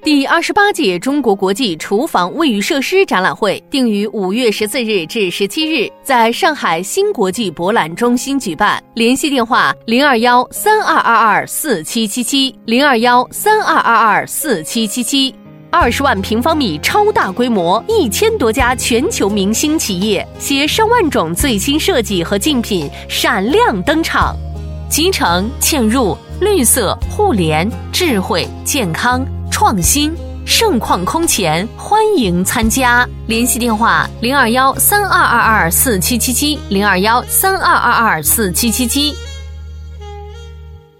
第28届中国国际厨房卫浴设施展览会定于5月14日至17日在上海新国际博览中心举办，联系电话021-3222-4777，021-3222-4777。20万平方米超大规模，1000多家全球明星企业携上万种最新设计和竞品闪亮登场。集成、嵌入、绿色、互联、智慧、健康、创新，盛况空前，欢迎参加。联系电话021-3222-4777，021-3222-4777。